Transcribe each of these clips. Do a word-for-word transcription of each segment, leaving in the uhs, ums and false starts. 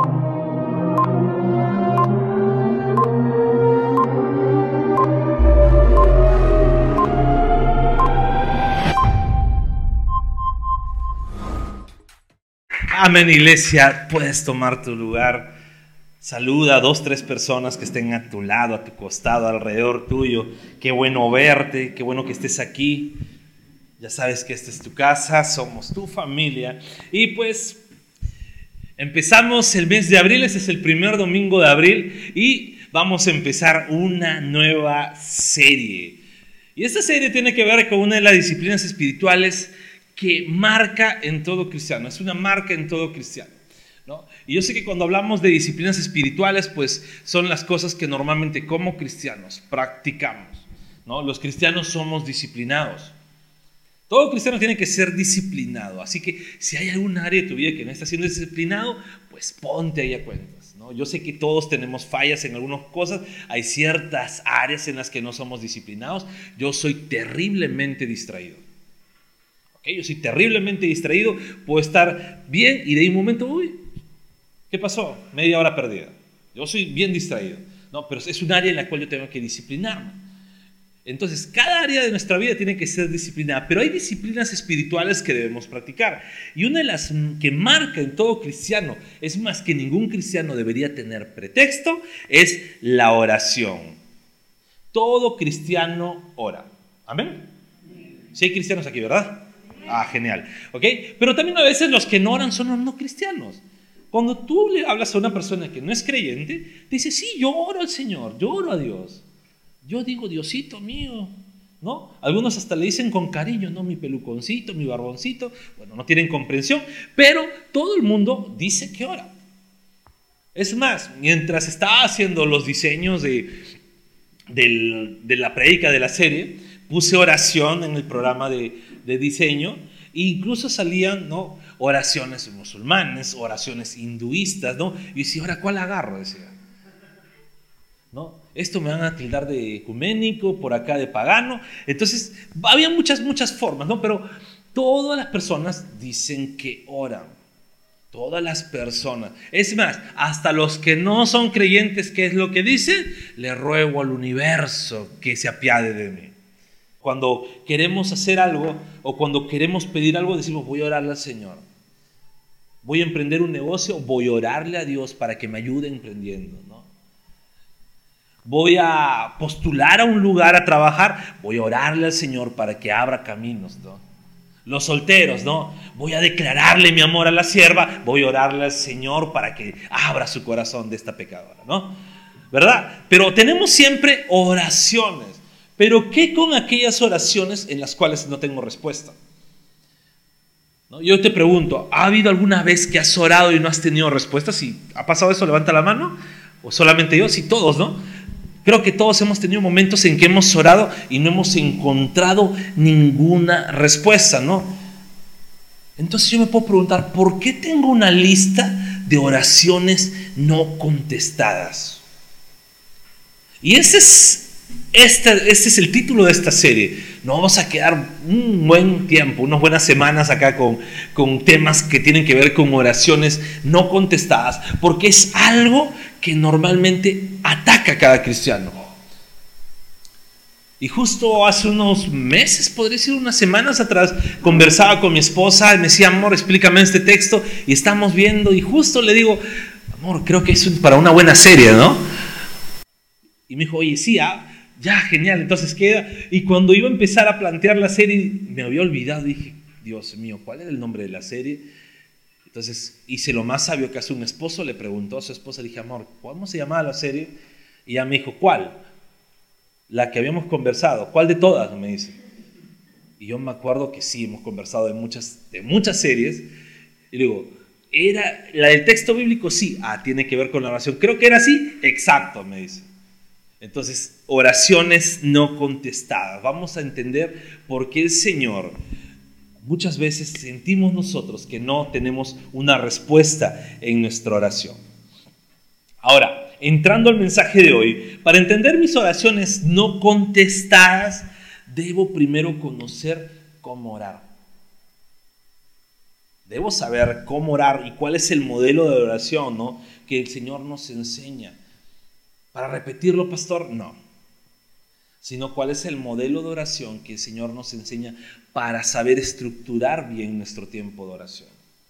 Amén, iglesia, puedes tomar tu lugar. Saluda a dos, tres personas que estén a tu lado, a tu costado, alrededor tuyo. Qué bueno verte, qué bueno que estés aquí. Ya sabes que esta es tu casa, somos tu familia. Y pues empezamos el mes de abril, este es el primer domingo de abril y vamos a empezar una nueva serie. Y esta serie tiene que ver con una de las disciplinas espirituales que marca en todo cristiano, es una marca en todo cristiano, ¿no? Y yo sé que cuando hablamos de disciplinas espirituales, pues son las cosas que normalmente como cristianos practicamos, ¿no? Los cristianos somos disciplinados. Todo cristiano tiene que ser disciplinado, así que si hay algún área de tu vida que no está siendo disciplinado, pues ponte ahí a cuentas, ¿no? Yo sé que todos tenemos fallas en algunas cosas, hay ciertas áreas en las que no somos disciplinados. Yo soy terriblemente distraído. Okay, yo soy terriblemente distraído, puedo estar bien y de ahí un momento, uy, ¿qué pasó? Media hora perdida. Yo soy bien distraído, ¿no? Pero es un área en la cual yo tengo que disciplinarme. Entonces, cada área de nuestra vida tiene que ser disciplinada, pero hay disciplinas espirituales que debemos practicar. Y una de las que marca en todo cristiano, es más que ningún cristiano debería tener pretexto, es la oración. Todo cristiano ora. ¿Amén? Sí hay cristianos aquí, ¿verdad? Ah, genial, ¿ok? Pero también a veces los que no oran son los no cristianos. Cuando tú le hablas a una persona que no es creyente, dice, sí, yo oro al Señor, yo oro a Dios. Yo digo, Diosito mío, ¿no? Algunos hasta le dicen con cariño, ¿no? Mi peluconcito, mi barboncito. Bueno, no tienen comprensión, pero todo el mundo dice que ora. Es más, mientras estaba haciendo los diseños de, de, de la prédica de la serie, puse oración en el programa de, de diseño e incluso salían, ¿no? Oraciones musulmanes, oraciones hinduistas, ¿no? Y decía, ¿ahora cuál agarro? Decía, ¿no? Esto me van a tildar de ecuménico, por acá de pagano. Entonces, había muchas, muchas formas, ¿no? Pero todas las personas dicen que oran. Todas las personas. Es más, hasta los que no son creyentes, ¿qué es lo que dicen? Le ruego al universo que se apiade de mí. Cuando queremos hacer algo o cuando queremos pedir algo, decimos, voy a orarle al Señor. Voy a emprender un negocio, voy a orarle a Dios para que me ayude emprendiendo, ¿no? Voy a postular a un lugar a trabajar, voy a orarle al Señor para que abra caminos, ¿no? Los solteros, ¿no? Voy a declararle mi amor a la sierva, voy a orarle al Señor para que abra su corazón de esta pecadora, ¿no? ¿Verdad? Pero tenemos siempre oraciones. Pero ¿qué con aquellas oraciones en las cuales no tengo respuesta? ¿No? Yo te pregunto, ¿ha habido alguna vez que has orado y no has tenido respuesta? Si ha pasado eso, levanta la mano. ¿O solamente yo? Sí, todos, ¿no? Creo que todos hemos tenido momentos en que hemos orado y no hemos encontrado ninguna respuesta, ¿no? Entonces yo me puedo preguntar, ¿por qué tengo una lista de oraciones no contestadas? Y ese es, este, este es el título de esta serie. Nos vamos a quedar un buen tiempo, unas buenas semanas acá con, con temas que tienen que ver con oraciones no contestadas, porque es algo que normalmente ataca a cada cristiano. Y justo hace unos meses, podría decir unas semanas atrás, conversaba con mi esposa y me decía, amor, explícame este texto, y estamos viendo, y justo le digo, amor, creo que es para una buena serie, ¿no? Y me dijo, oye, sí, ah, ya, genial, entonces queda. Y cuando iba a empezar a plantear la serie, me había olvidado, dije, Dios mío, ¿cuál era el nombre de la serie? Entonces hice lo más sabio que hace un esposo, le preguntó a su esposa, le dije, amor, ¿cómo se llamaba la serie? Y ella me dijo, ¿cuál? La que habíamos conversado. ¿Cuál de todas? Me dice. Y yo me acuerdo que sí, hemos conversado de muchas, de muchas series. Y le digo, ¿era la del texto bíblico? Sí. Ah, tiene que ver con la oración. Creo que era así. Exacto, me dice. Entonces, oraciones no contestadas. Vamos a entender por qué el Señor, muchas veces sentimos nosotros que no tenemos una respuesta en nuestra oración. Ahora, entrando al mensaje de hoy, para entender mis oraciones no contestadas, debo primero conocer cómo orar. Debo saber cómo orar y cuál es el modelo de oración, ¿no?, que el Señor nos enseña. ¿Para repetirlo, pastor? No. Sino cuál es el modelo de oración que el Señor nos enseña para saber estructurar bien nuestro tiempo de oración.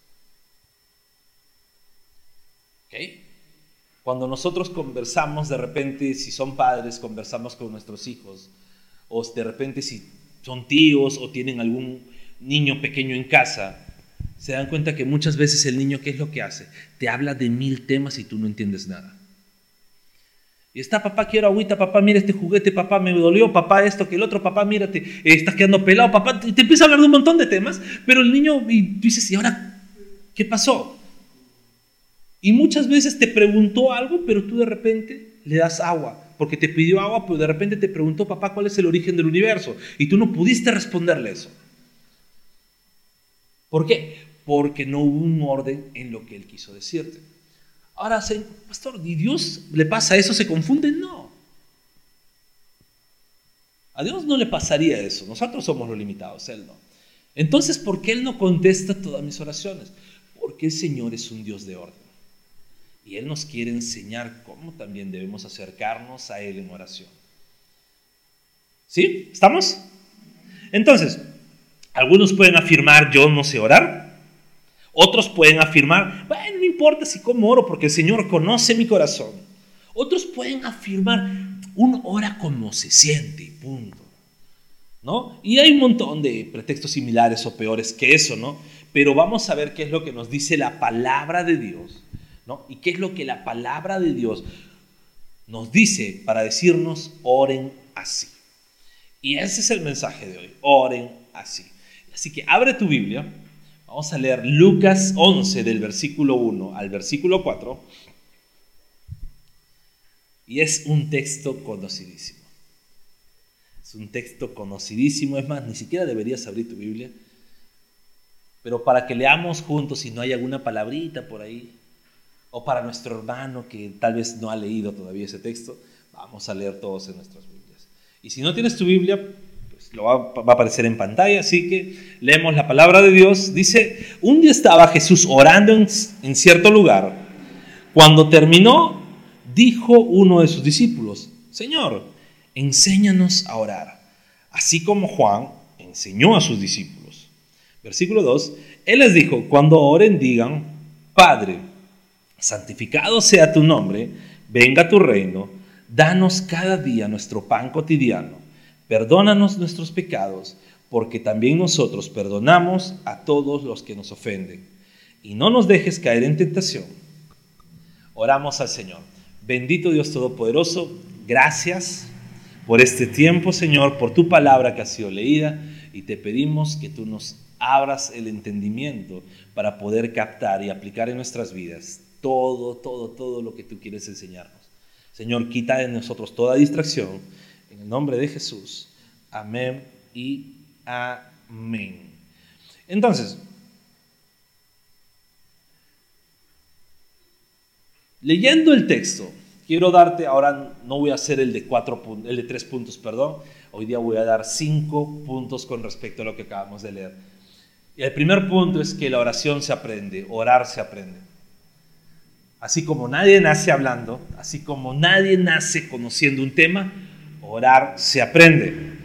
¿Ok? Cuando nosotros conversamos, de repente, si son padres, conversamos con nuestros hijos, o de repente si son tíos o tienen algún niño pequeño en casa, se dan cuenta que muchas veces el niño, ¿qué es lo que hace? Te habla de mil temas y tú no entiendes nada. Y está, papá, quiero agüita, papá, mira este juguete, papá, me dolió, papá, esto, que el otro, papá, mírate, eh, estás quedando pelado, papá, y te empieza a hablar de un montón de temas, pero el niño, y tú dices, ¿y ahora qué pasó? Y muchas veces te preguntó algo, pero tú de repente le das agua, porque te pidió agua, pero de repente te preguntó, papá, ¿cuál es el origen del universo? Y tú no pudiste responderle eso. ¿Por qué? Porque no hubo un orden en lo que él quiso decirte. Ahora, pastor, ¿y Dios le pasa eso? ¿Se confunde? No. A Dios no le pasaría eso. Nosotros somos los limitados, Él no. Entonces, ¿por qué Él no contesta todas mis oraciones? Porque el Señor es un Dios de orden. Y Él nos quiere enseñar cómo también debemos acercarnos a Él en oración. ¿Sí? ¿Estamos? Entonces, algunos pueden afirmar, yo no sé orar. Otros pueden afirmar, bueno, no importa si cómo oro porque el Señor conoce mi corazón. Otros pueden afirmar, uno ora como se siente y punto, ¿no? Y hay un montón de pretextos similares o peores que eso, ¿no? Pero vamos a ver qué es lo que nos dice la palabra de Dios, ¿no? Y qué es lo que la palabra de Dios nos dice para decirnos, oren así. Y ese es el mensaje de hoy, oren así. Así que abre tu Biblia. Vamos a leer Lucas once del versículo uno al versículo cuatro. Y es un texto conocidísimo. Es un texto conocidísimo. Es más, ni siquiera deberías abrir tu Biblia. Pero para que leamos juntos, si no hay alguna palabrita por ahí, o para nuestro hermano que tal vez no ha leído todavía ese texto, vamos a leer todos en nuestras Biblias. Y si no tienes tu Biblia, lo va, va a aparecer en pantalla, así que leemos la palabra de Dios. Dice, un día estaba Jesús orando en, en cierto lugar. Cuando terminó, dijo uno de sus discípulos, Señor, enséñanos a orar, así como Juan enseñó a sus discípulos. Versículo dos, Él les dijo, cuando oren digan, Padre, santificado sea tu nombre, venga tu reino, danos cada día nuestro pan cotidiano. Perdónanos nuestros pecados, porque también nosotros perdonamos a todos los que nos ofenden. Y no nos dejes caer en tentación. Oramos al Señor. Bendito Dios Todopoderoso, gracias por este tiempo, Señor, por tu palabra que ha sido leída. Y te pedimos que tú nos abras el entendimiento para poder captar y aplicar en nuestras vidas todo, todo, todo lo que tú quieres enseñarnos. Señor, quita de nosotros toda distracción. En el nombre de Jesús, amén y amén. Entonces, leyendo el texto, quiero darte, ahora no voy a hacer el de, cuatro, el de tres puntos, perdón, hoy día voy a dar cinco puntos con respecto a lo que acabamos de leer. Y el primer punto es que la oración se aprende, orar se aprende. Así como nadie nace hablando, así como nadie nace conociendo un tema, orar se aprende.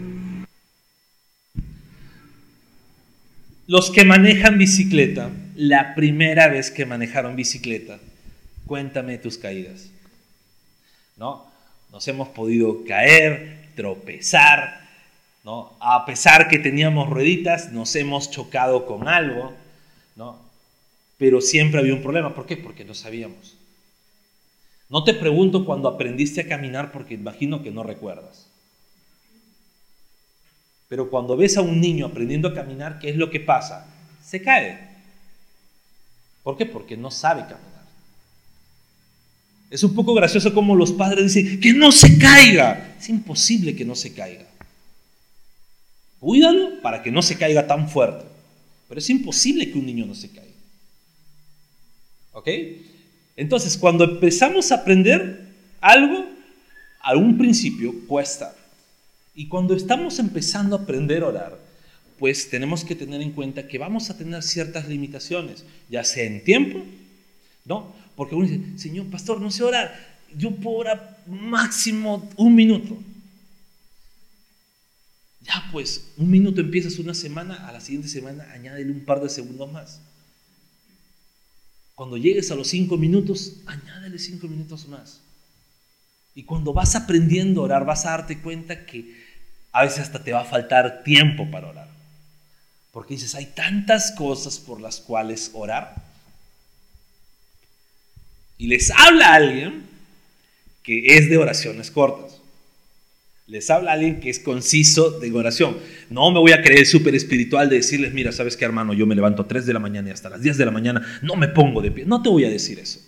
Los que manejan bicicleta, la primera vez que manejaron bicicleta, cuéntame tus caídas. ¿No? Nos hemos podido caer, tropezar, ¿no? A pesar que teníamos rueditas, nos hemos chocado con algo, ¿no? Pero siempre había un problema. ¿Por qué? Porque no sabíamos. No te pregunto cuando aprendiste a caminar porque imagino que no recuerdas. Pero cuando ves a un niño aprendiendo a caminar, ¿qué es lo que pasa? Se cae. ¿Por qué? Porque no sabe caminar. Es un poco gracioso como los padres dicen, ¡que no se caiga! Es imposible que no se caiga. Cuídalo para que no se caiga tan fuerte. Pero es imposible que un niño no se caiga. ¿Ok? Entonces, cuando empezamos a aprender algo, a un principio cuesta. Y cuando estamos empezando a aprender a orar, pues tenemos que tener en cuenta que vamos a tener ciertas limitaciones, ya sea en tiempo, ¿no? Porque uno dice, Señor, pastor, no sé orar, yo puedo orar máximo un minuto. Ya pues, un minuto empiezas una semana, a la siguiente semana añádele un par de segundos más. Cuando llegues a los cinco minutos, añádele cinco minutos más. Y cuando vas aprendiendo a orar, vas a darte cuenta que a veces hasta te va a faltar tiempo para orar. Porque dices, hay tantas cosas por las cuales orar. Y les habla a alguien que es de oraciones cortas. Les habla a alguien que es conciso de oración. No me voy a creer súper espiritual de decirles, mira, ¿sabes qué, hermano? Yo me levanto a tres de la mañana y hasta las diez de la mañana no me pongo de pie. No te voy a decir eso.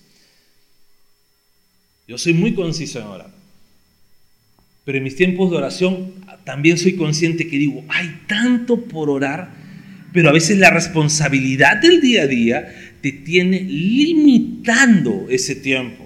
Yo soy muy conciso en orar. Pero en mis tiempos de oración también soy consciente que digo, hay tanto por orar, pero a veces la responsabilidad del día a día te tiene limitando ese tiempo.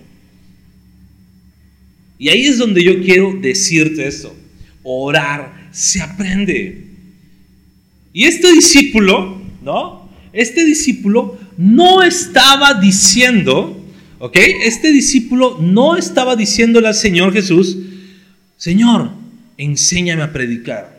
Y ahí es donde yo quiero decirte esto. Orar se aprende. Y este discípulo, ¿no? Este discípulo no estaba diciendo, ¿ok? Este discípulo no estaba diciéndole al Señor Jesús, Señor, enséñame a predicar.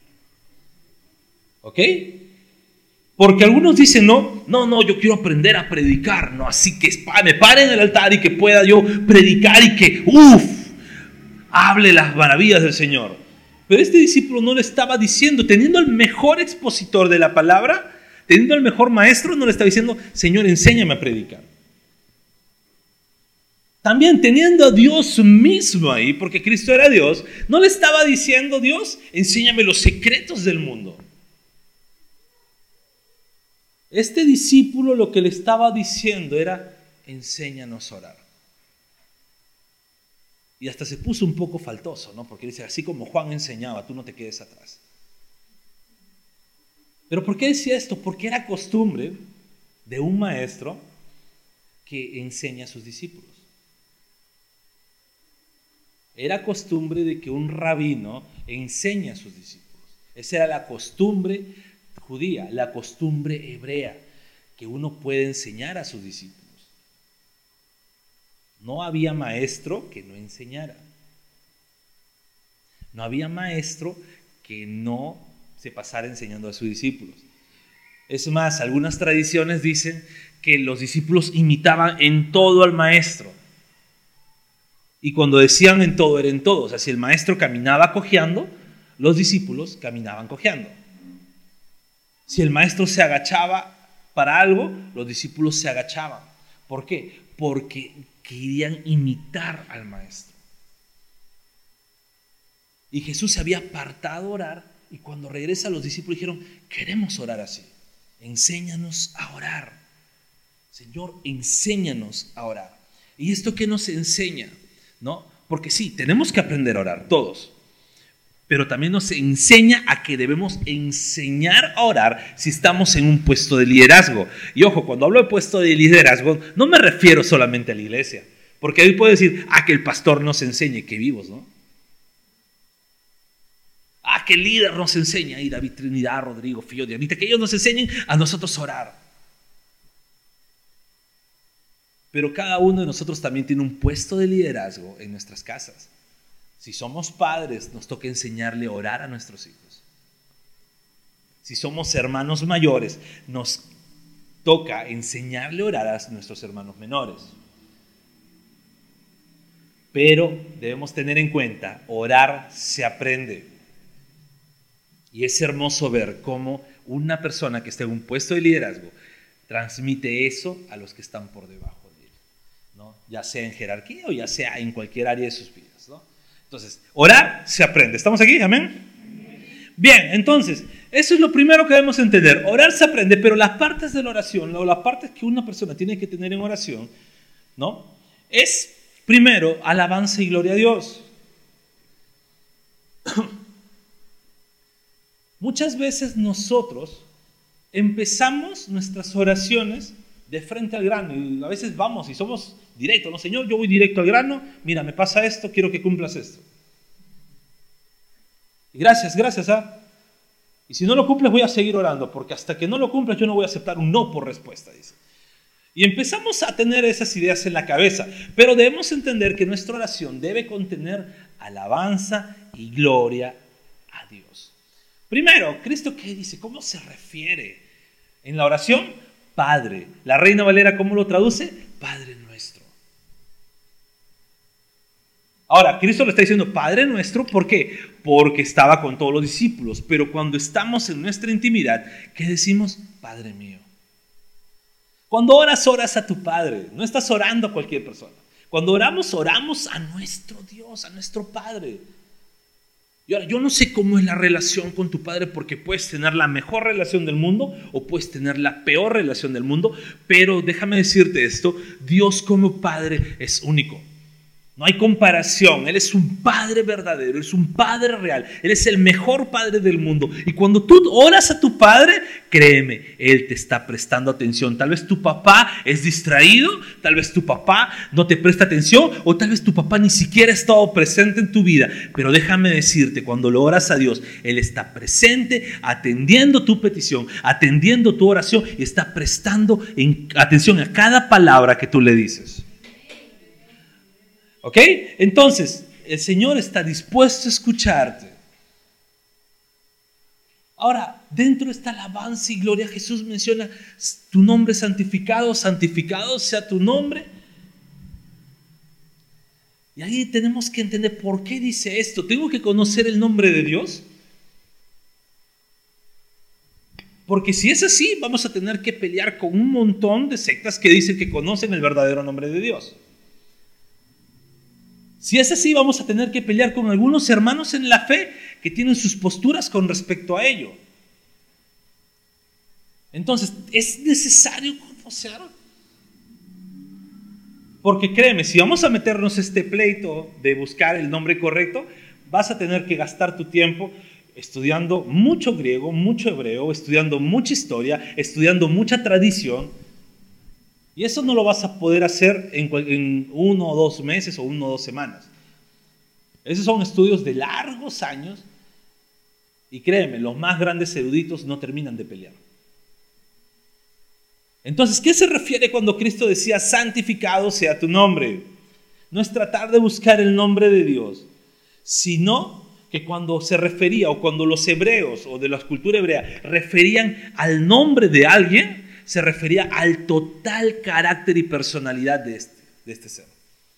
¿Ok? Porque algunos dicen, no, no, no, yo quiero aprender a predicar, no, así que me pare en el altar y que pueda yo predicar y que, uff, hable las maravillas del Señor. Pero este discípulo no le estaba diciendo, teniendo al mejor expositor de la palabra, teniendo al mejor maestro, no le estaba diciendo, Señor, enséñame a predicar. También teniendo a Dios mismo ahí, porque Cristo era Dios, no le estaba diciendo, Dios, enséñame los secretos del mundo. Este discípulo lo que le estaba diciendo era, enséñanos a orar. Y hasta se puso un poco faltoso, ¿no? Porque dice, así como Juan enseñaba, tú no te quedes atrás. ¿Pero por qué decía esto? Porque era costumbre de un maestro que enseña a sus discípulos. Era costumbre de que un rabino enseñe a sus discípulos. Esa era la costumbre judía, la costumbre hebrea, que uno puede enseñar a sus discípulos. No había maestro que no enseñara. No había maestro que no se pasara enseñando a sus discípulos. Es más, algunas tradiciones dicen que los discípulos imitaban en todo al maestro. Y cuando decían en todo, era en todo. O sea, si el maestro caminaba cojeando, los discípulos caminaban cojeando. Si el maestro se agachaba para algo, los discípulos se agachaban. ¿Por qué? Porque querían imitar al maestro. Y Jesús se había apartado a orar, y cuando regresa los discípulos dijeron, queremos orar así. Enséñanos a orar. Señor, enséñanos a orar. ¿Y esto qué nos enseña? ¿No? Porque sí, tenemos que aprender a orar, todos. Pero también nos enseña a que debemos enseñar a orar si estamos en un puesto de liderazgo. Y ojo, cuando hablo de puesto de liderazgo, no me refiero solamente a la iglesia. Porque ahí puede decir, ah, que el pastor nos enseñe, que vivos, ¿no? Ah, que el líder nos enseña, y David Trinidad, Rodrigo, Fío, Dianita, que ellos nos enseñen a nosotros a orar. Pero cada uno de nosotros también tiene un puesto de liderazgo en nuestras casas. Si somos padres, nos toca enseñarle a orar a nuestros hijos. Si somos hermanos mayores, nos toca enseñarle a orar a nuestros hermanos menores. Pero debemos tener en cuenta, orar se aprende. Y es hermoso ver cómo una persona que está en un puesto de liderazgo transmite eso a los que están por debajo de él, ¿no? Ya sea en jerarquía o ya sea en cualquier área de sus vidas, ¿no? Entonces, orar se aprende. ¿Estamos aquí? ¿Amén? Bien, entonces, eso es lo primero que debemos entender. Orar se aprende, pero las partes de la oración, o las partes que una persona tiene que tener en oración, ¿no? Es, primero, alabanza y gloria a Dios. Muchas veces nosotros empezamos nuestras oraciones de frente al grano, y a veces vamos y somos directos, ¿no? Señor, yo voy directo al grano, mira, me pasa esto, quiero que cumplas esto. Y gracias, gracias, ¿ah? Y si no lo cumples, voy a seguir orando, porque hasta que no lo cumplas, yo no voy a aceptar un no por respuesta, dice. Y empezamos a tener esas ideas en la cabeza, pero debemos entender que nuestra oración debe contener alabanza y gloria a Dios. Primero, ¿Cristo qué dice? ¿Cómo se refiere en la oración? Padre. La Reina Valera, ¿cómo lo traduce? Padre nuestro. Ahora, Cristo le está diciendo Padre nuestro, ¿por qué? Porque estaba con todos los discípulos, pero cuando estamos en nuestra intimidad, ¿qué decimos? Padre mío. Cuando oras, oras a tu Padre, no estás orando a cualquier persona. Cuando oramos, oramos a nuestro Dios, a nuestro Padre. Y ahora, yo no sé cómo es la relación con tu Padre, porque puedes tener la mejor relación del mundo o puedes tener la peor relación del mundo, pero déjame decirte esto, Dios como Padre es único. No hay comparación, Él es un Padre verdadero, es un Padre real, Él es el mejor Padre del mundo. Y cuando tú oras a tu Padre, créeme, Él te está prestando atención. Tal vez tu papá es distraído, tal vez tu papá no te presta atención, o tal vez tu papá ni siquiera ha estado presente en tu vida. Pero déjame decirte, cuando lo oras a Dios, Él está presente, atendiendo tu petición, atendiendo tu oración y está prestando atención a cada palabra que tú le dices. ¿Ok? Entonces, el Señor está dispuesto a escucharte. Ahora, dentro de esta alabanza y gloria, Jesús menciona tu nombre santificado, santificado sea tu nombre. Y ahí tenemos que entender por qué dice esto. ¿Tengo que conocer el nombre de Dios? Porque si es así, vamos a tener que pelear con un montón de sectas que dicen que conocen el verdadero nombre de Dios. Si es así, vamos a tener que pelear con algunos hermanos en la fe que tienen sus posturas con respecto a ello. Entonces, es necesario conocer. Porque créeme, si vamos a meternos este pleito de buscar el nombre correcto, vas a tener que gastar tu tiempo estudiando mucho griego, mucho hebreo, estudiando mucha historia, estudiando mucha tradición. Y eso no lo vas a poder hacer en, en uno o dos meses o uno o dos semanas. Esos son estudios de largos años. Y créeme, los más grandes eruditos no terminan de pelear. Entonces, ¿qué se refiere cuando Cristo decía santificado sea tu nombre? No es tratar de buscar el nombre de Dios, sino que cuando se refería, o cuando los hebreos o de la cultura hebrea referían al nombre de alguien, se refería al total carácter y personalidad de este, de este ser.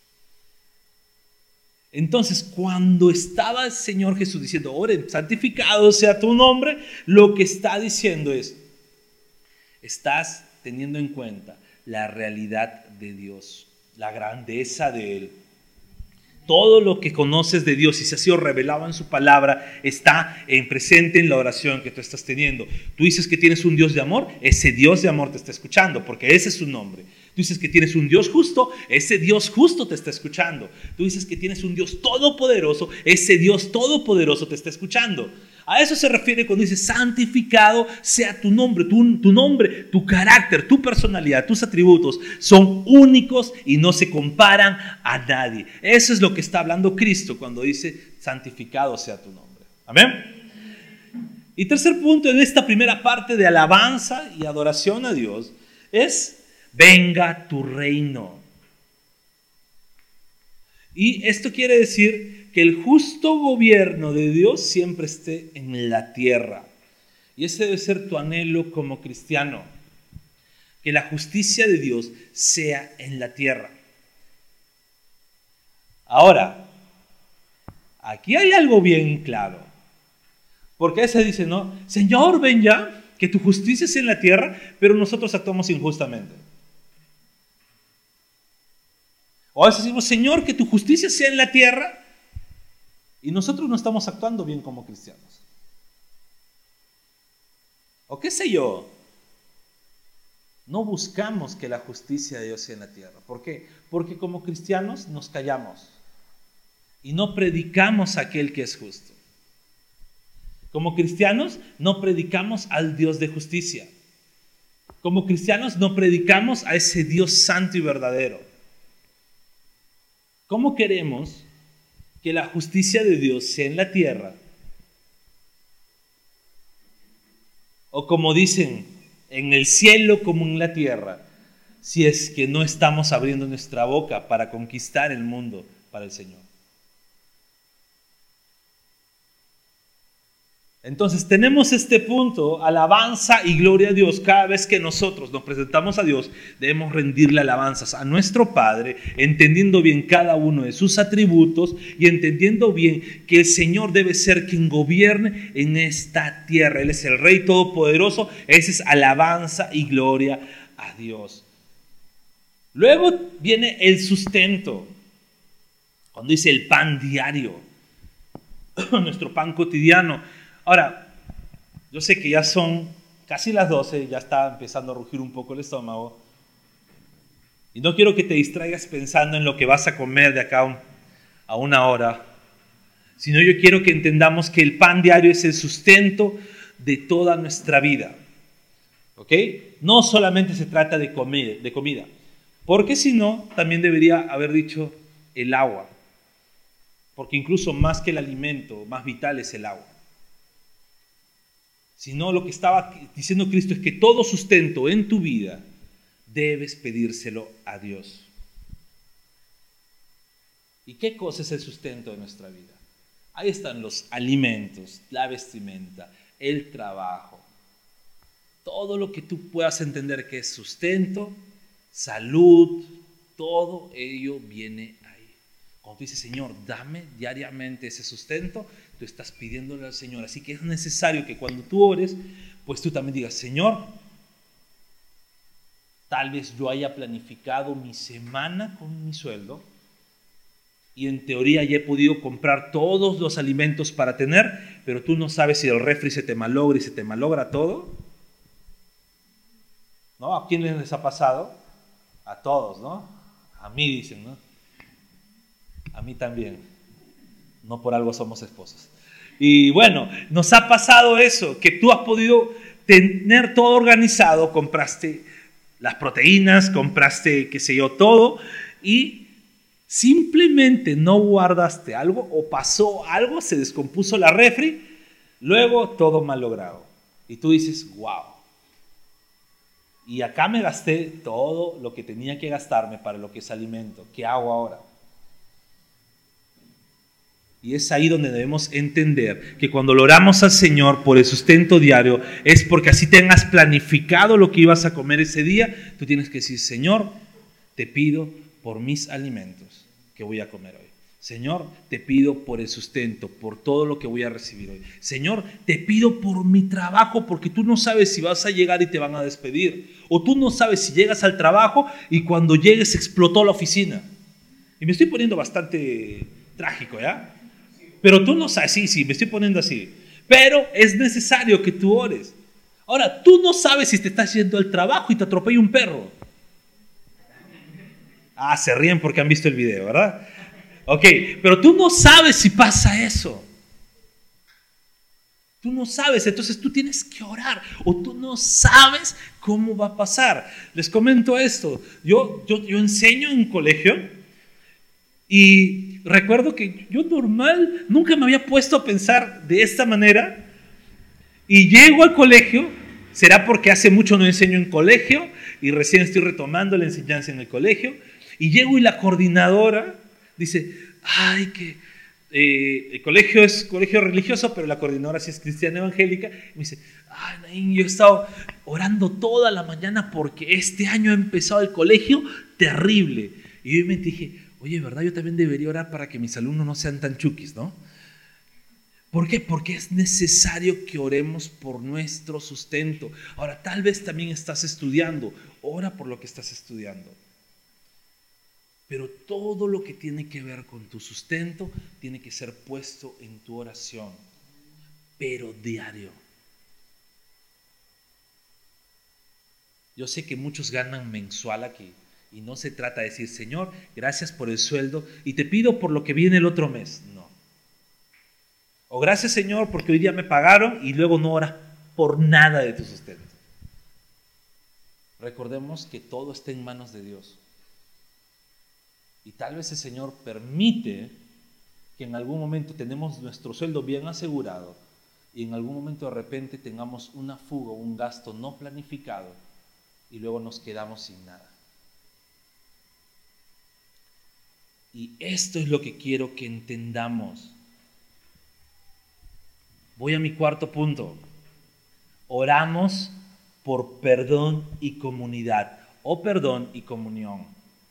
Entonces, cuando estaba el Señor Jesús diciendo, oren, santificado sea tu nombre, lo que está diciendo es, estás teniendo en cuenta la realidad de Dios, la grandeza de Él. Todo lo que conoces de Dios y se ha sido revelado en su palabra está en presente en la oración que tú estás teniendo. Tú dices que tienes un Dios de amor, ese Dios de amor te está escuchando porque ese es su nombre. Tú dices que tienes un Dios justo, ese Dios justo te está escuchando. Tú dices que tienes un Dios todopoderoso, ese Dios todopoderoso te está escuchando. A eso se refiere cuando dice santificado sea tu nombre, tu, tu nombre, tu carácter, tu personalidad, tus atributos son únicos y no se comparan a nadie. Eso es lo que está hablando Cristo cuando dice santificado sea tu nombre. Amén. Y tercer punto en esta primera parte de alabanza y adoración a Dios es venga tu reino. Y esto quiere decir que el justo gobierno de Dios siempre esté en la tierra. Y ese debe ser tu anhelo como cristiano. Que la justicia de Dios sea en la tierra. Ahora, aquí hay algo bien claro. Porque a veces dice, no, Señor, ven ya, que tu justicia sea en la tierra, pero nosotros actuamos injustamente. O a veces decimos, Señor, que tu justicia sea en la tierra, y nosotros no estamos actuando bien como cristianos. O qué sé yo, no buscamos que la justicia de Dios sea en la tierra. ¿Por qué? Porque como cristianos nos callamos y no predicamos a aquel que es justo. Como cristianos no predicamos al Dios de justicia. Como cristianos no predicamos a ese Dios santo y verdadero. ¿Cómo queremos que la justicia de Dios sea en la tierra O como dicen, en el cielo como en la tierra, si es que no estamos abriendo nuestra boca para conquistar el mundo para el Señor. Entonces tenemos este punto, alabanza y gloria a Dios. Cada vez que nosotros nos presentamos a Dios, debemos rendirle alabanzas a nuestro Padre, entendiendo bien cada uno de sus atributos y entendiendo bien que el Señor debe ser quien gobierne en esta tierra. Él es el Rey Todopoderoso. Esa es alabanza y gloria a Dios. Luego viene el sustento. Cuando dice el pan diario, nuestro pan cotidiano. Ahora, yo sé que ya son casi las doce, ya está empezando a rugir un poco el estómago. Y no quiero que te distraigas pensando en lo que vas a comer de acá a una hora, sino yo quiero que entendamos que el pan diario es el sustento de toda nuestra vida. ¿Ok? No solamente se trata de comer, de comida, porque si no, también debería haber dicho el agua. Porque incluso más que el alimento, más vital es el agua. Sino lo que estaba diciendo Cristo es que todo sustento en tu vida debes pedírselo a Dios. ¿Y qué cosa es el sustento de nuestra vida? Ahí están los alimentos, la vestimenta, el trabajo. Todo lo que tú puedas entender que es sustento, salud, todo ello viene ahí. Cuando tú dices, Señor, dame diariamente ese sustento, tú estás pidiéndole al Señor. Así que es necesario que cuando tú ores, pues tú también digas, Señor, tal vez yo haya planificado mi semana con mi sueldo y en teoría ya he podido comprar todos los alimentos para tener, pero tú no sabes si el refri se te malogra y se te malogra todo. ¿No? ¿A quién les ha pasado? A todos, ¿no? A mí dicen, ¿no? A mí también. No por algo somos esposos. Y bueno, nos ha pasado eso, que tú has podido tener todo organizado, compraste las proteínas, compraste, qué sé yo, todo, y simplemente no guardaste algo o pasó algo, se descompuso la refri, luego todo mal logrado. Y tú dices, wow. Y acá me gasté todo lo que tenía que gastarme para lo que es alimento. ¿Qué hago ahora? Y es ahí donde debemos entender que cuando lo oramos al Señor por el sustento diario, es porque así tengas planificado lo que ibas a comer ese día, tú tienes que decir, Señor, te pido por mis alimentos que voy a comer hoy. Señor, te pido por el sustento, por todo lo que voy a recibir hoy. Señor, te pido por mi trabajo, porque tú no sabes si vas a llegar y te van a despedir. O tú no sabes si llegas al trabajo y cuando llegues explotó la oficina. Y me estoy poniendo bastante trágico, ¿ya? Pero tú no sabes, sí, sí, me estoy poniendo así. Pero es necesario que tú ores. Ahora, tú no sabes si te estás yendo al trabajo y te atropella un perro. Ah, se ríen porque han visto el video, ¿verdad? Ok, pero tú no sabes si pasa eso. Tú no sabes, entonces tú tienes que orar. O tú no sabes cómo va a pasar. Les comento esto. Yo, yo, yo enseño en un colegio y recuerdo que yo normal nunca me había puesto a pensar de esta manera. Y llego al colegio, será porque hace mucho no enseño en colegio y recién estoy retomando la enseñanza en el colegio. Y llego y la coordinadora dice, ay, que eh, el colegio es colegio religioso, pero la coordinadora sí es cristiana evangélica. Y me dice, ay, Naín, yo he estado orando toda la mañana porque este año ha empezado el colegio terrible. Y yo me dije, oye, ¿verdad? Yo también debería orar para que mis alumnos no sean tan chukis, ¿no? ¿Por qué? Porque es necesario que oremos por nuestro sustento. Ahora, tal vez también estás estudiando. Ora por lo que estás estudiando. Pero todo lo que tiene que ver con tu sustento tiene que ser puesto en tu oración, pero diario. Yo sé que muchos ganan mensual aquí y no se trata de decir, Señor, gracias por el sueldo y te pido por lo que viene el otro mes. No. O gracias, Señor, porque hoy día me pagaron y luego no oras por nada de tu sustento. Recordemos que todo está en manos de Dios. Y tal vez el Señor permite que en algún momento tenemos nuestro sueldo bien asegurado y en algún momento de repente tengamos una fuga, un gasto no planificado y luego nos quedamos sin nada. Y esto es lo que quiero que entendamos. Voy a mi cuarto punto. Oramos por perdón y comunidad, o perdón y comunión.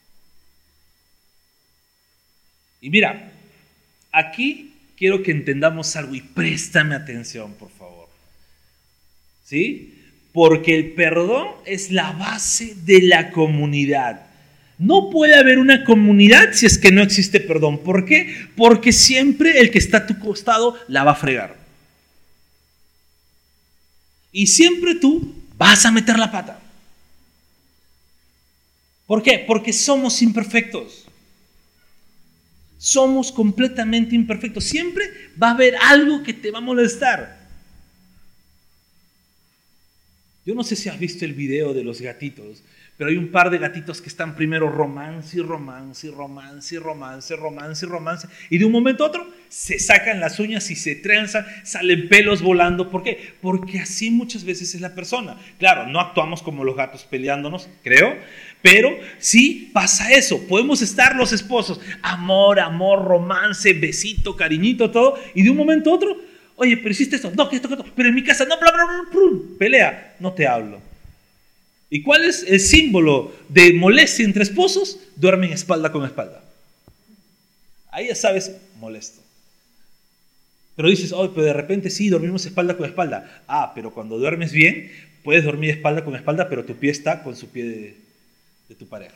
Y mira, aquí quiero que entendamos algo y préstame atención, por favor. ¿Sí? Porque el perdón es la base de la comunidad. No puede haber una comunidad si es que no existe perdón. ¿Por qué? Porque siempre el que está a tu costado la va a fregar. Y siempre tú vas a meter la pata. ¿Por qué? Porque somos imperfectos. Somos completamente imperfectos. Siempre va a haber algo que te va a molestar. Yo no sé si has visto el video de los gatitos, pero hay un par de gatitos que están primero romance y romance y romance y romance, romance y romance, y de un momento a otro se sacan las uñas y se trenzan, salen pelos volando. ¿Por qué? Porque así muchas veces es la persona. Claro, no actuamos como los gatos peleándonos, creo, pero sí pasa eso. Podemos estar los esposos, amor, amor, romance, besito, cariñito, todo, y de un momento a otro, oye, pero hiciste esto, no, que esto, que esto, pero en mi casa, no, bla, bla, bla, bla, pelea, no te hablo. ¿Y cuál es el símbolo de molestia entre esposos? Duermen espalda con espalda. Ahí ya sabes, molesto. Pero dices, oh, pero de repente sí, dormimos espalda con espalda. Ah, pero cuando duermes bien, puedes dormir espalda con espalda, pero tu pie está con su pie de, de tu pareja.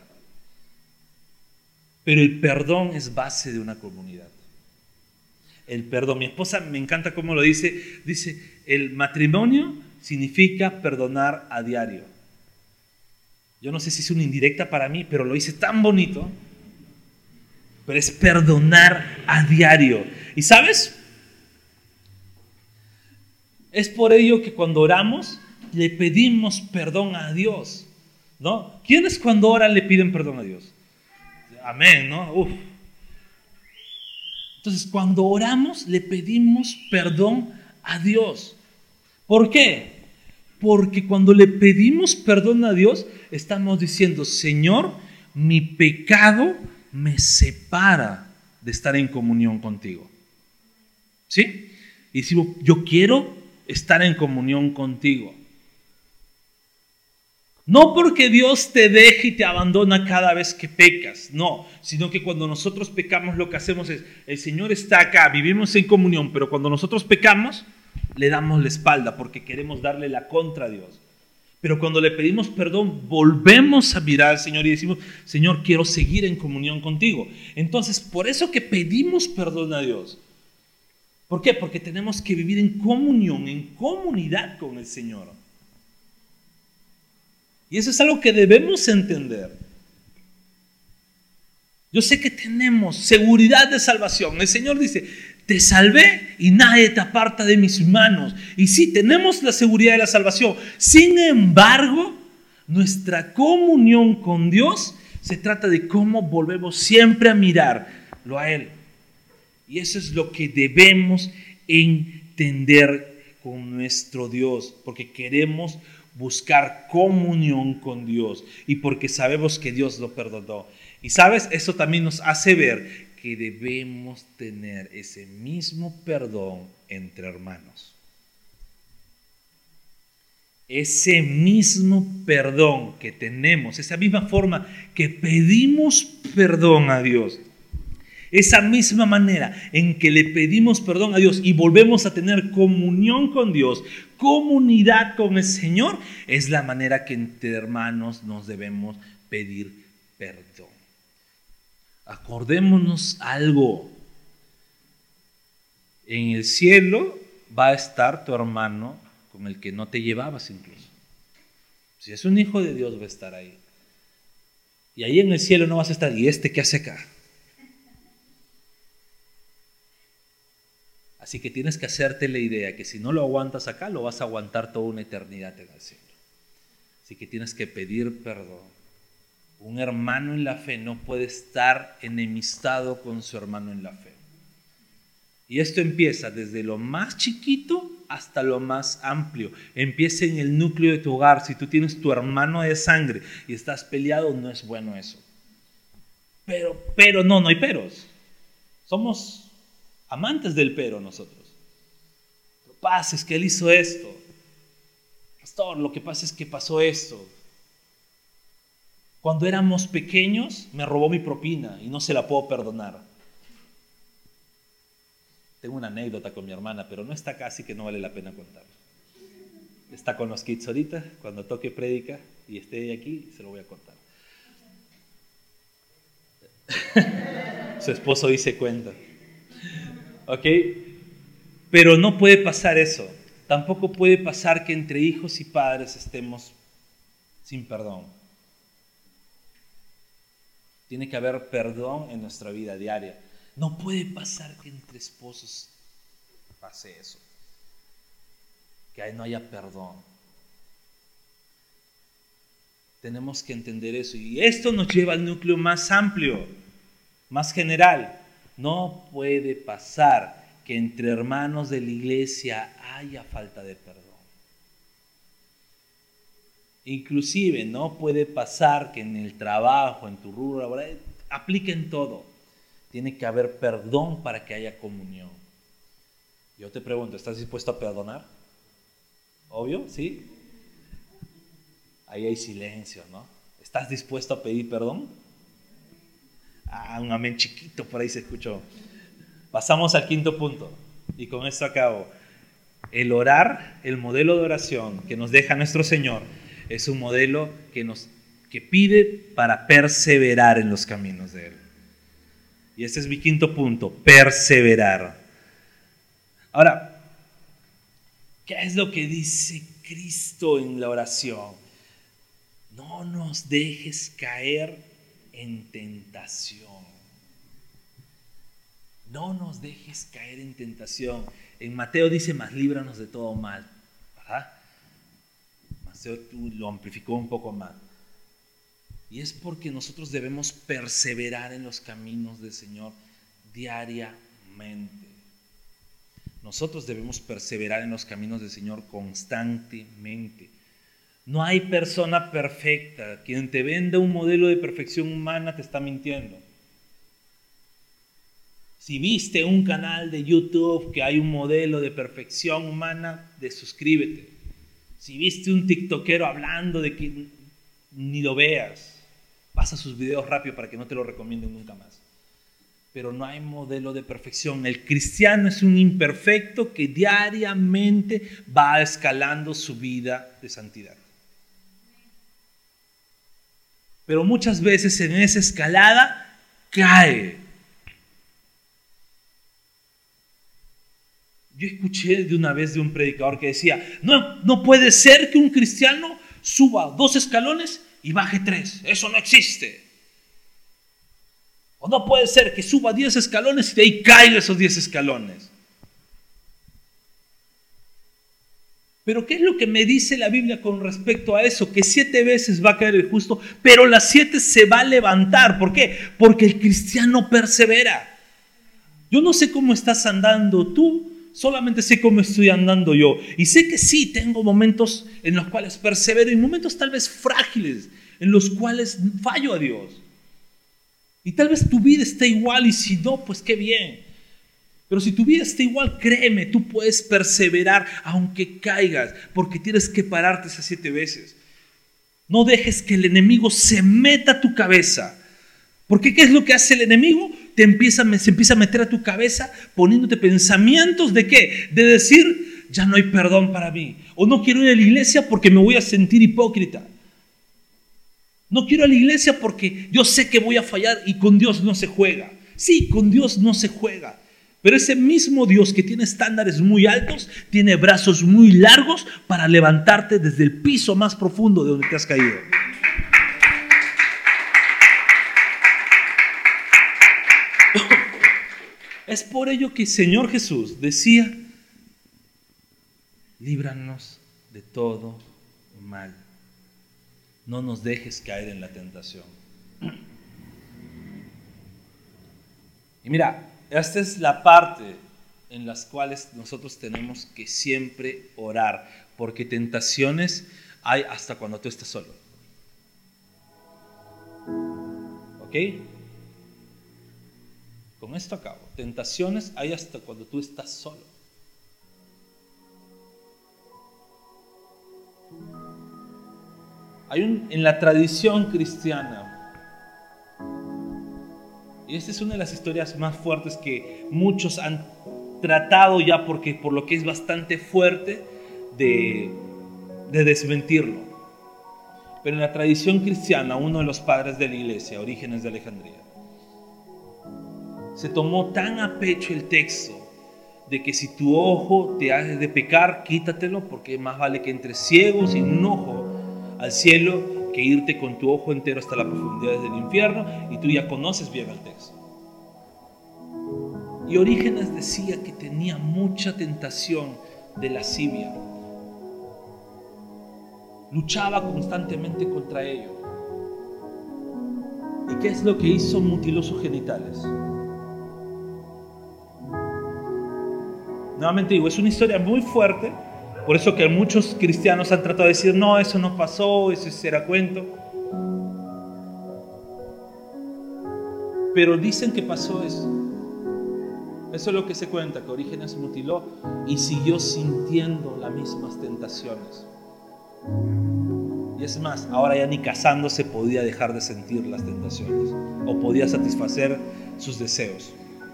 Pero el perdón es base de una comunidad. El perdón. Mi esposa me encanta cómo lo dice. Dice, el matrimonio significa perdonar a diario. Yo no sé si es una indirecta para mí, pero lo dice tan bonito. Pero es perdonar a diario. ¿Y sabes? Es por ello que cuando oramos le pedimos perdón a Dios, ¿no? ¿Quiénes cuando oran le piden perdón a Dios? Amén, ¿no? Uf. Entonces, cuando oramos, le pedimos perdón a Dios. ¿Por qué? Porque cuando le pedimos perdón a Dios, estamos diciendo, Señor, mi pecado me separa de estar en comunión contigo. ¿Sí? Y decimos, yo quiero estar en comunión contigo. No porque Dios te deje y te abandona cada vez que pecas, no, sino que cuando nosotros pecamos lo que hacemos es, el Señor está acá, vivimos en comunión, pero cuando nosotros pecamos, le damos la espalda porque queremos darle la contra a Dios. Pero cuando le pedimos perdón, volvemos a mirar al Señor y decimos, Señor, quiero seguir en comunión contigo. Entonces, por eso que pedimos perdón a Dios. ¿Por qué? Porque tenemos que vivir en comunión, en comunidad con el Señor. Y eso es algo que debemos entender. Yo sé que tenemos seguridad de salvación. El Señor dice, te salvé y nadie te aparta de mis manos. Y sí, tenemos la seguridad de la salvación. Sin embargo, nuestra comunión con Dios se trata de cómo volvemos siempre a mirarlo a Él. Y eso es lo que debemos entender con nuestro Dios, porque queremos buscar comunión con Dios y porque sabemos que Dios lo perdonó. Y sabes, eso también nos hace ver que debemos tener ese mismo perdón entre hermanos. Ese mismo perdón que tenemos, esa misma forma que pedimos perdón a Dios, esa misma manera en que le pedimos perdón a Dios y volvemos a tener comunión con Dios, comunidad con el Señor, es la manera que entre hermanos nos debemos pedir perdón. Acordémonos algo. En el cielo va a estar tu hermano con el que no te llevabas incluso. Si es un hijo de Dios va a estar ahí. Y ahí en el cielo no vas a estar, ¿y este qué hace acá? Así que tienes que hacerte la idea que si no lo aguantas acá, lo vas a aguantar toda una eternidad en el cielo. Así que tienes que pedir perdón. Un hermano en la fe no puede estar enemistado con su hermano en la fe. Y esto empieza desde lo más chiquito hasta lo más amplio. Empieza en el núcleo de tu hogar. Si tú tienes tu hermano de sangre y estás peleado, no es bueno eso. Pero, pero, no, no hay peros. Somos amantes del pero nosotros. Lo que pasa es que él hizo esto. Pastor, lo que pasa es que pasó esto. Cuando éramos pequeños, me robó mi propina y no se la puedo perdonar. Tengo una anécdota con mi hermana, pero no está acá, así que no vale la pena contarla. Está con los kids ahorita, cuando toque prédica y esté aquí, se lo voy a contar. Su esposo dice cuenta. ¿Ok? Pero no puede pasar eso. Tampoco puede pasar que entre hijos y padres estemos sin perdón. Tiene que haber perdón en nuestra vida diaria. No puede pasar que entre esposos pase eso. Que ahí no haya perdón. Tenemos que entender eso. Y esto nos lleva al núcleo más amplio, más general. No puede pasar que entre hermanos de la iglesia haya falta de perdón. Inclusive no puede pasar que en el trabajo, en tu rubro laboral, apliquen todo. Tiene que haber perdón para que haya comunión. Yo te pregunto, ¿estás dispuesto a perdonar? ¿Obvio? ¿Sí? Ahí hay silencio, ¿no? ¿Estás dispuesto a pedir perdón? Ah, un amén chiquito por ahí se escuchó. Pasamos al quinto punto y con esto acabo. El orar, el modelo de oración que nos deja nuestro Señor, es un modelo que nos que pide para perseverar en los caminos de Él. Y este es mi quinto punto, perseverar. Ahora, ¿qué es lo que dice Cristo en la oración? No nos dejes caer en tentación. No nos dejes caer en tentación. En Mateo dice, mas líbranos de todo mal. ¿Verdad? Mateo lo amplificó un poco más. Y es porque nosotros debemos perseverar en los caminos del Señor diariamente. Nosotros debemos perseverar en los caminos del Señor constantemente. No hay persona perfecta. Quien te venda un modelo de perfección humana te está mintiendo. Si viste un canal de YouTube que hay un modelo de perfección humana, desuscríbete. Si viste un tiktokero hablando de que ni lo veas, pasa sus videos rápido para que no te lo recomienden nunca más. Pero no hay modelo de perfección. El cristiano es un imperfecto que diariamente va escalando su vida de santidad. Pero muchas veces en esa escalada cae. Yo escuché de una vez de un predicador que decía, no, no puede ser que un cristiano suba dos escalones y baje tres. Eso no existe. O no puede ser que suba diez escalones y de ahí caiga esos diez escalones. Pero ¿qué es lo que me dice la Biblia con respecto a eso? Que siete veces va a caer el justo, pero las siete se va a levantar. ¿Por qué? Porque el cristiano persevera. Yo no sé cómo estás andando tú, solamente sé cómo estoy andando yo. Y sé que sí, tengo momentos en los cuales persevero y momentos tal vez frágiles, en los cuales fallo a Dios. Y tal vez tu vida está igual y si no, pues qué bien. Pero si tu vida está igual, créeme, tú puedes perseverar aunque caigas, porque tienes que pararte esas siete veces. No dejes que el enemigo se meta a tu cabeza. Porque ¿qué es lo que hace el enemigo? Te empieza, se empieza a meter a tu cabeza poniéndote pensamientos de ¿qué? De decir, ya no hay perdón para mí. O no quiero ir a la iglesia porque me voy a sentir hipócrita. No quiero ir a la iglesia porque yo sé que voy a fallar y con Dios no se juega. Sí, con Dios no se juega. Pero ese mismo Dios que tiene estándares muy altos, tiene brazos muy largos para levantarte desde el piso más profundo de donde te has caído. Es por ello que el Señor Jesús decía, líbranos de todo mal. No nos dejes caer en la tentación. Y mira, esta es la parte en las cuales nosotros tenemos que siempre orar, porque tentaciones hay hasta cuando tú estás solo. ¿Ok? Con esto acabo. Tentaciones hay hasta cuando tú estás solo. Hay un, en la tradición cristiana, y esta es una de las historias más fuertes que muchos han tratado ya, porque por lo que es bastante fuerte de, de desmentirlo. Pero en la tradición cristiana, uno de los padres de la iglesia, Orígenes de Alejandría, se tomó tan a pecho el texto de que si tu ojo te hace de pecar, quítatelo, porque más vale que entres ciego sin un ojo al cielo que irte con tu ojo entero hasta las profundidades del infierno. Y tú ya conoces bien el texto. Y Orígenes decía que tenía mucha tentación de lascivia. Luchaba constantemente contra ello. ¿Y qué es lo que hizo? Mutiló sus genitales. Nuevamente digo, es una historia muy fuerte. Por eso que muchos cristianos han tratado de decir, no, eso no pasó, eso era cuento. Pero dicen que pasó eso. Eso es lo que se cuenta, que Orígenes mutiló y siguió sintiendo las mismas tentaciones. Y es más, ahora ya ni casándose podía dejar de sentir las tentaciones o podía satisfacer sus deseos.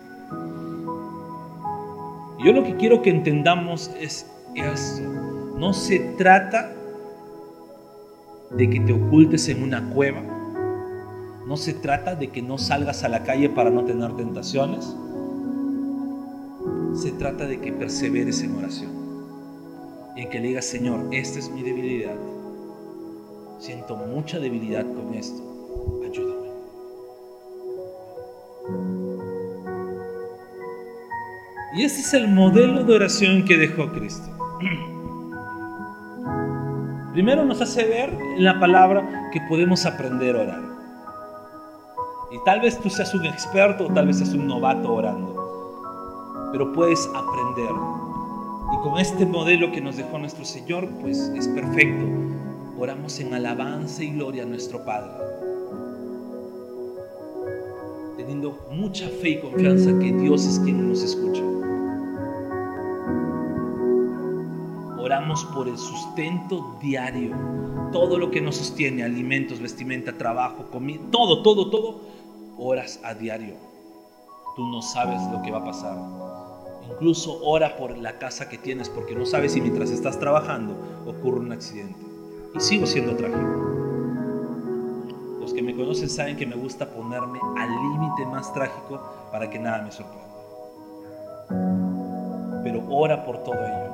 Y yo lo que quiero que entendamos es esto. No se trata de que te ocultes en una cueva. No se trata de que no salgas a la calle para no tener tentaciones. Se trata de que perseveres en oración y en que le digas, Señor, esta es mi debilidad. Siento mucha debilidad con esto. Ayúdame. Y ese es el modelo de oración que dejó Cristo. Primero nos hace ver en la palabra que podemos aprender a orar. Y tal vez tú seas un experto o tal vez seas un novato orando, pero puedes aprender. Y con este modelo que nos dejó nuestro Señor, pues es perfecto. Oramos en alabanza y gloria a nuestro Padre, teniendo mucha fe y confianza que Dios es quien nos escucha. Oramos por el sustento diario, todo lo que nos sostiene, alimentos, vestimenta, trabajo, comida, todo, todo, todo, oras a diario. Tú no sabes lo que va a pasar. Incluso ora por la casa que tienes, porque no sabes si mientras estás trabajando ocurre un accidente. Y sigo siendo trágico. Los que me conocen saben que me gusta ponerme al límite más trágico para que nada me sorprenda. Pero ora por todo ello.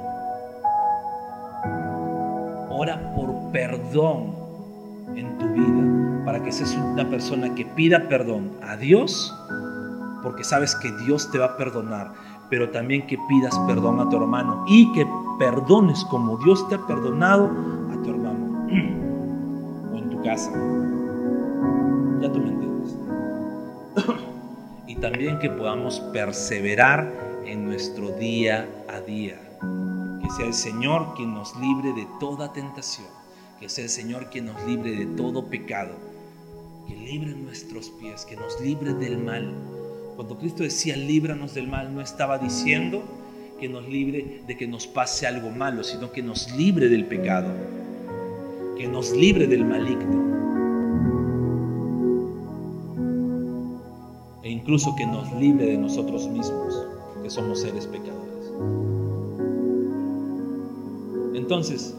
Ora por perdón en tu vida, para que seas una persona que pida perdón a Dios, porque sabes que Dios te va a perdonar, pero también que pidas perdón a tu hermano y que perdones como Dios te ha perdonado a tu hermano o en tu casa. Ya tú me entiendes. Y también que podamos perseverar en nuestro día a día. Que sea el Señor quien nos libre de toda tentación. Que sea el Señor quien nos libre de todo pecado. Que libre nuestros pies, que nos libre del mal. Cuando Cristo decía líbranos del mal, no estaba diciendo que nos libre de que nos pase algo malo, sino que nos libre del pecado, que nos libre del maligno, e incluso que nos libre de nosotros mismos, que somos seres pecadores. Entonces,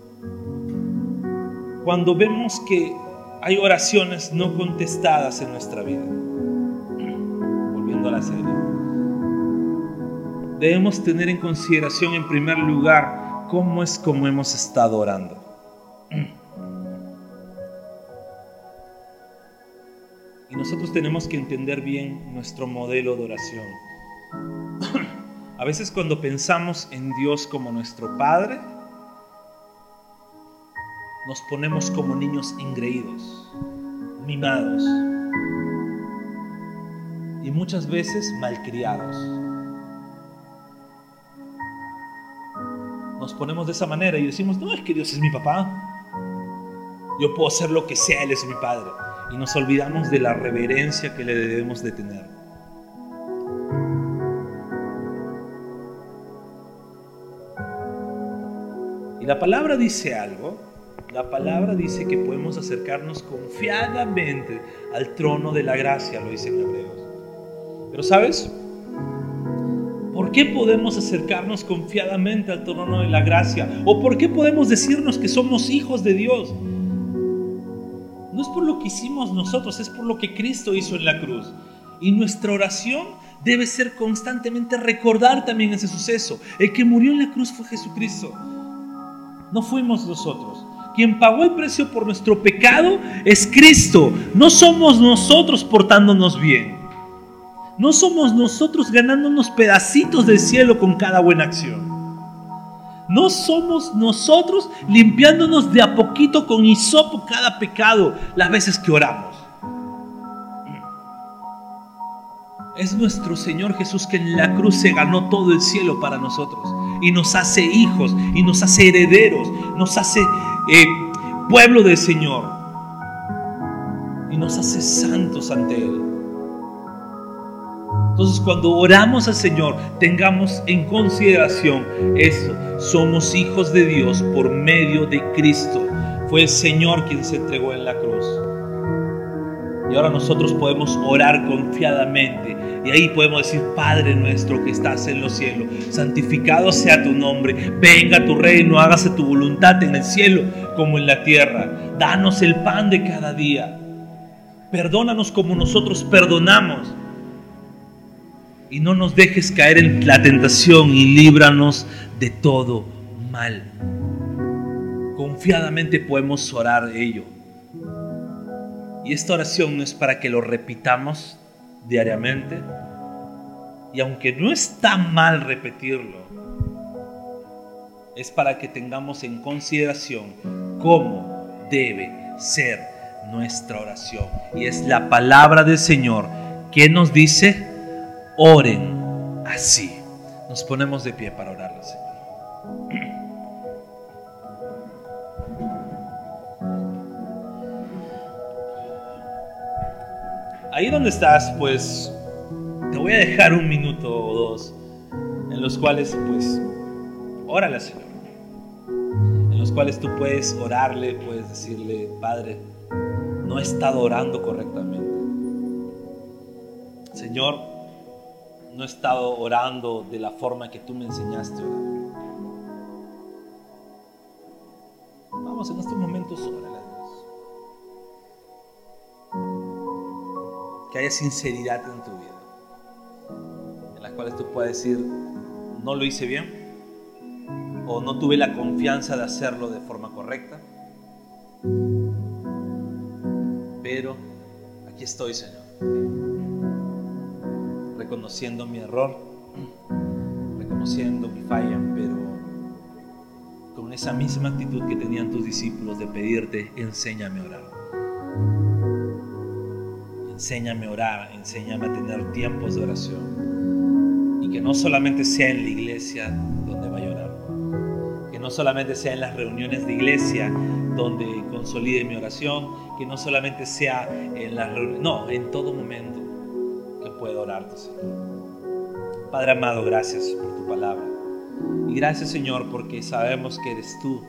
cuando vemos que hay oraciones no contestadas en nuestra vida, a la serie, debemos tener en consideración en primer lugar cómo es como hemos estado orando. Y nosotros tenemos que entender bien nuestro modelo de oración. A veces cuando pensamos en Dios como nuestro Padre, nos ponemos como niños engreídos, mimados, y muchas veces malcriados. nos ponemos de esa manera y decimos, no, es que Dios es mi papá. Yo puedo hacer lo que sea, Él es mi Padre. Y nos olvidamos de la reverencia que le debemos de tener. Y la palabra dice algo. La palabra dice que podemos acercarnos confiadamente al trono de la gracia, lo dice en Hebreos. Pero ¿sabes? ¿Por qué podemos acercarnos confiadamente al trono de la gracia? ¿O por qué podemos decirnos que somos hijos de Dios? No es por lo que hicimos nosotros, es por lo que Cristo hizo en la cruz. Y nuestra oración debe ser constantemente recordar también ese suceso. El que murió en la cruz fue Jesucristo. No fuimos nosotros. Quien pagó el precio por nuestro pecado es Cristo. No somos nosotros portándonos bien. No somos nosotros ganándonos pedacitos del cielo con cada buena acción. No somos nosotros limpiándonos de a poquito con hisopo cada pecado las veces que oramos. Es nuestro Señor Jesús que en la cruz se ganó todo el cielo para nosotros y nos hace hijos y nos hace herederos, nos hace eh, pueblo del Señor y nos hace santos ante Él. Entonces, cuando oramos al Señor, tengamos en consideración eso. Somos hijos de Dios por medio de Cristo. Fue el Señor quien se entregó en la cruz. Y ahora nosotros podemos orar confiadamente. Y ahí podemos decir, Padre nuestro que estás en los cielos, santificado sea tu nombre. Venga tu reino, hágase tu voluntad en el cielo como en la tierra. Danos el pan de cada día. Perdónanos como nosotros perdonamos. Y no nos dejes caer en la tentación y líbranos de todo mal. Confiadamente podemos orar ello. Y esta oración no es para que lo repitamos diariamente. Y aunque no está mal repetirlo, es para que tengamos en consideración cómo debe ser nuestra oración. Y es la palabra del Señor que nos dice: oren así. Nos ponemos de pie para orarle, Señor. Ahí donde estás, pues te voy a dejar un minuto o dos en los cuales, pues, órale al Señor. En los cuales tú puedes orarle, puedes decirle: Padre, no he estado orando correctamente. Señor, no he estado orando de la forma que tú me enseñaste a orar. Vamos, en estos momentos, órale a Dios. Que haya sinceridad en tu vida, en las cuales tú puedes decir: no lo hice bien, o no tuve la confianza de hacerlo de forma correcta, pero aquí estoy, Señor, reconociendo mi error, reconociendo mi falla, pero con esa misma actitud que tenían tus discípulos de pedirte: enséñame a orar. Enséñame a orar, enséñame a tener tiempos de oración. Y que no solamente sea en la iglesia donde vaya a orar. Que no solamente sea en las reuniones de iglesia donde consolide mi oración. Que no solamente sea en las reuniones, no, en todo momento que pueda orarte, Señor. Padre amado, gracias por tu palabra. Y gracias, Señor, porque sabemos que eres tú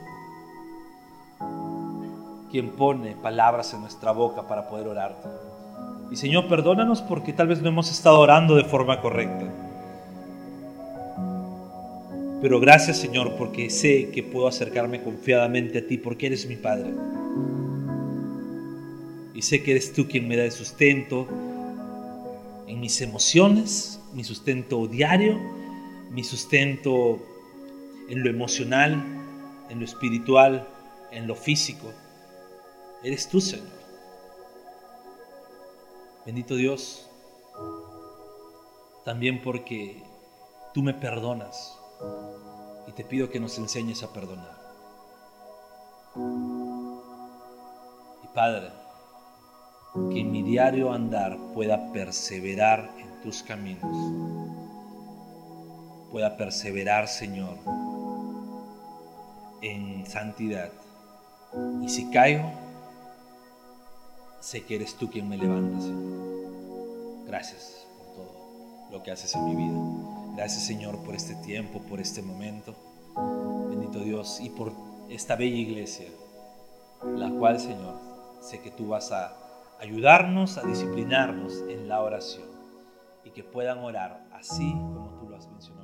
quien pone palabras en nuestra boca para poder orarte. Y Señor, perdónanos porque tal vez no hemos estado orando de forma correcta. Pero gracias, Señor, porque sé que puedo acercarme confiadamente a ti porque eres mi Padre. Y sé que eres tú quien me da el sustento en mis emociones, mi sustento diario, mi sustento en lo emocional, en lo espiritual, en lo físico. Eres tú, Señor. Bendito Dios, también porque tú me perdonas y te pido que nos enseñes a perdonar. Y Padre, que en mi diario andar pueda perseverar en tus caminos, pueda perseverar, Señor, en santidad. Y si caigo, sé que eres tú quien me levanta, Señor. Gracias por todo lo que haces en mi vida. Gracias, Señor, por este tiempo, por este momento. Bendito Dios, y por esta bella iglesia, la cual, Señor, sé que tú vas a ayudarnos a disciplinarnos en la oración y que puedan orar así como tú lo has mencionado.